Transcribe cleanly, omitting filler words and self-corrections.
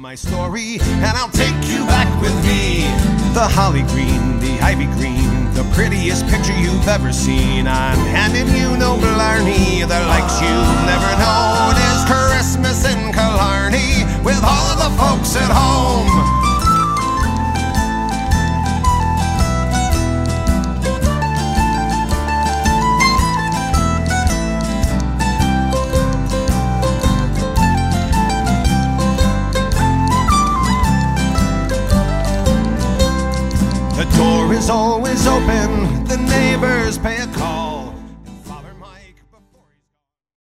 my story, and I'll take you back with me. The holly green, the ivy green, the prettiest picture you've ever seen. I'm handing you no blarney, the likes you've never known. It's Christmas in Killarney with all of the folks at home. The door is always open, the neighbors pay